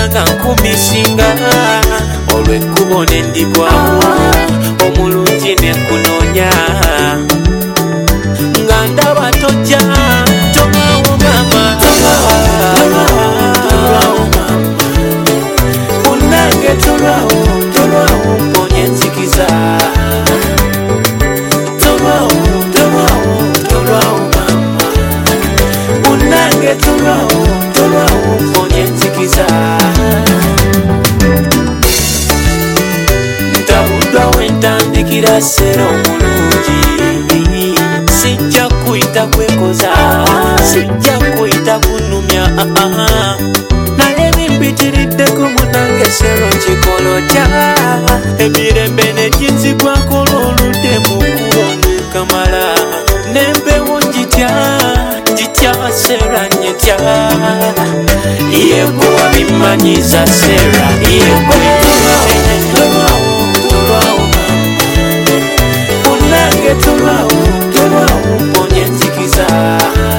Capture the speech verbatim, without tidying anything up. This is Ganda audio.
nga nkumisinga olw'ekkubo ne ndigwawo omulungi ne nkunoonya nga ndaba tojja tolwawo mama tolwawo munange tolwawo tolwawo mponye enzikiza tolwawo tolwawo tolwawo mama munange tolwawo tolwawo mponye enzikiza ntabuddwa wentandikira sera omulungi sijja kuyita kwekoza sijja kuyita kunumya naye bimpitiriddeko munange sero kikolo kya emirembe neginzigwako olwoludde mukulu omwekamala nembewo njitya njitya sera nyetya yekuwa bimanyiza sera yekwe tolwawo tolwawo munange tolwawo tolwawo mponye enzikiza